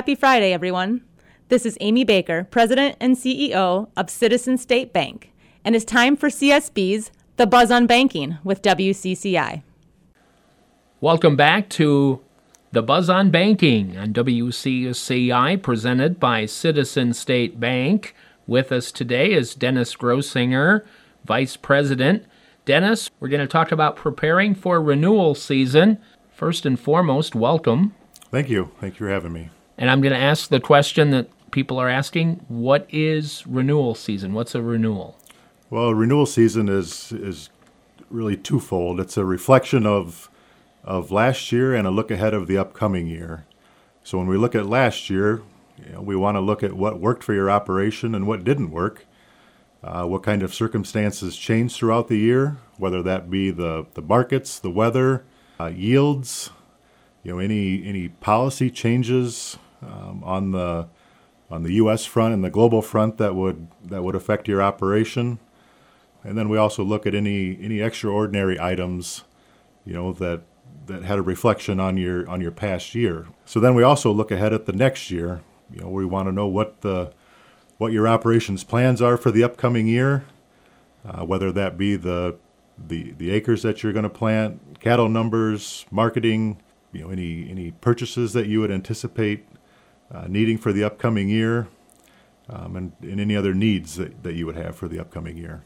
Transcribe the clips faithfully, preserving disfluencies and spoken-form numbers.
Happy Friday, everyone. This is Amy Baker, President and C E O of Citizen State Bank, and it's time for C S B's The Buzz on Banking with W C C I. Welcome back to The Buzz on Banking on W C C I, presented by Citizen State Bank. With us today is Dennis Grossinger, Vice President. Dennis, we're going to talk about preparing for renewal season. First and foremost, welcome. Thank you. Thank you for having me. And I'm going to ask the question that people are asking, what is renewal season? What's a renewal? Well, renewal season is is really twofold. It's a reflection of of last year and a look ahead of the upcoming year. So when we look at last year, you know, we want to look at what worked for your operation and what didn't work. Uh, what kind of circumstances changed throughout the year, whether that be the, the markets, the weather, uh, yields, you know, any any policy changes um, on the on the U S front and the global front that would that would affect your operation. And then we also look at any any extraordinary items, you know, that that had a reflection on your on your past year. So then we also look ahead at the next year. You know, we want to know what the what your operations plans are for the upcoming year, uh, whether that be the the the acres that you're going to plant, cattle numbers, marketing, you know, any any purchases that you would anticipate uh, needing for the upcoming year, um, and, and any other needs that, that you would have for the upcoming year.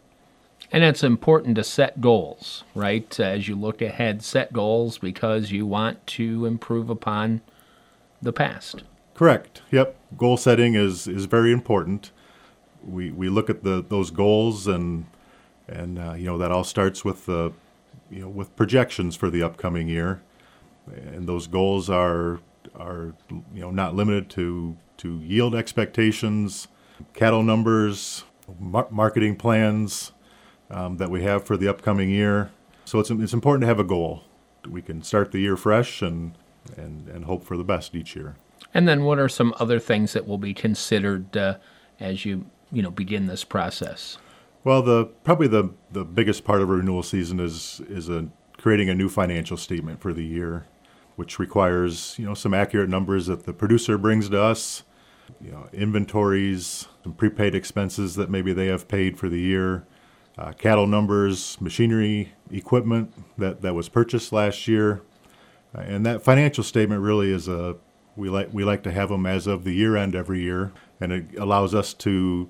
And it's important to set goals, right? As you look ahead, set goals because you want to improve upon the past. Correct. Yep. Goal setting is, is very important. We we look at the those goals and and uh, you know that all starts with the you know with projections for the upcoming year, and those goals are are you know not limited to to yield expectations, cattle numbers, mar- marketing plans. Um, that we have for the upcoming year. So it's it's important to have a goal. We can start the year fresh and, and, and hope for the best each year. And then what are some other things that will be considered uh, as you you know begin this process? Well, the probably the, the biggest part of a renewal season is is a, creating a new financial statement for the year, which requires you know some accurate numbers that the producer brings to us, you know inventories, some prepaid expenses that maybe they have paid for the year. Uh, cattle numbers, machinery, equipment that, that was purchased last year. Uh, and that financial statement really is a, we like we like to have them as of the year end every year. And it allows us to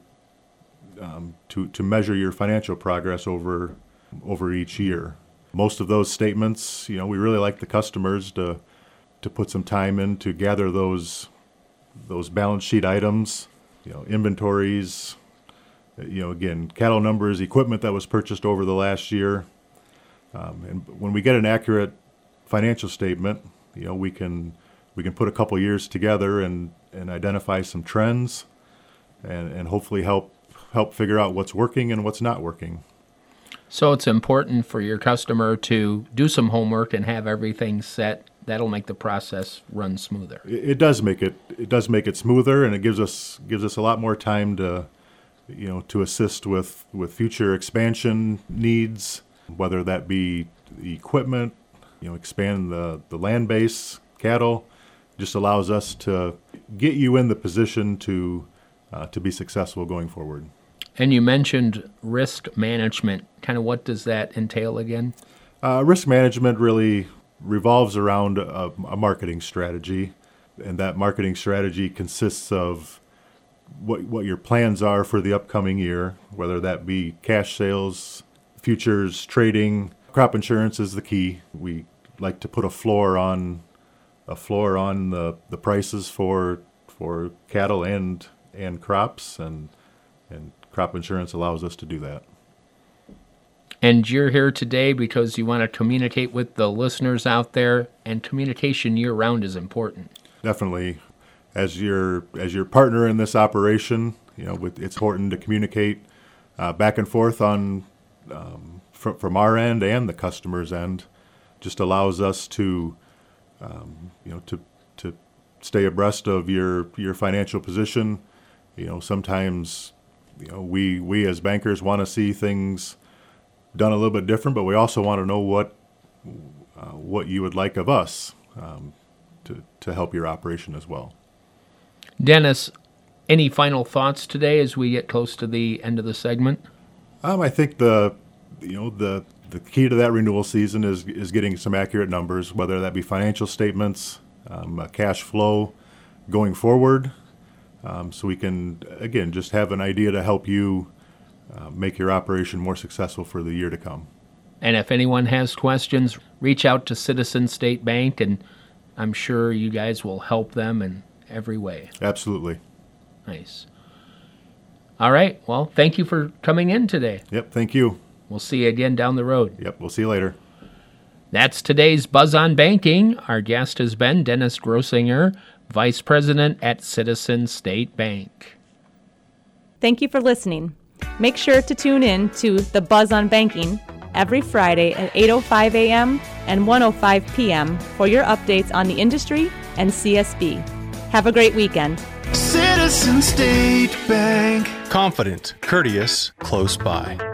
um, to to measure your financial progress over over each year. Most of those statements, you know, we really like the customers to to put some time in to gather those those balance sheet items, you know, inventories, you know, again, cattle numbers, equipment that was purchased over the last year. Um, and when we get an accurate financial statement, you know, we can we can put a couple years together and, and identify some trends and, and hopefully help help figure out what's working and what's not working. So it's important for your customer to do some homework and have everything set. That'll make the process run smoother. It, it does make it it does make it smoother, and it gives us gives us a lot more time to you know, to assist with, with future expansion needs, whether that be equipment, you know, expand the, the land base, cattle, just allows us to get you in the position to uh, to be successful going forward. And you mentioned risk management. Kind of what does that entail again? Uh, risk management really revolves around a, a marketing strategy, and that marketing strategy consists of what what your plans are for the upcoming year, whether that be cash sales, futures, trading. Crop insurance is the key. We like to put a floor on a floor on the, the prices for for cattle and and crops, and and crop insurance allows us to do that. And you're here today because you want to communicate with the listeners out there, and communication year-round is important. Definitely. As your as your partner in this operation, you know, with, it's important to communicate uh, back and forth on um, fr- from our end and the customer's end. Just allows us to, um, you know, to to stay abreast of your your financial position. You know, sometimes, you know, we we as bankers want to see things done a little bit different, but we also want to know what uh, what you would like of us um, to to help your operation as well. Dennis, any final thoughts today as we get close to the end of the segment? Um, I think the you know the the key to that renewal season is is getting some accurate numbers, whether that be financial statements, um, uh, cash flow going forward, um, so we can again just have an idea to help you uh, make your operation more successful for the year to come. And if anyone has questions, reach out to Citizens State Bank, and I'm sure you guys will help them in every way. Absolutely. Nice. All right. Well, thank you for coming in today. Yep. Thank you. We'll see you again down the road. Yep. We'll see you later. That's today's Buzz on Banking. Our guest has been Dennis Grossinger, Vice President at Citizens State Bank. Thank you for listening. Make sure to tune in to The Buzz on Banking every Friday at eight oh five a.m. and one oh five p.m. for your updates on the industry and C S B. Have a great weekend. Citizens State Bank. Confident, courteous, close by.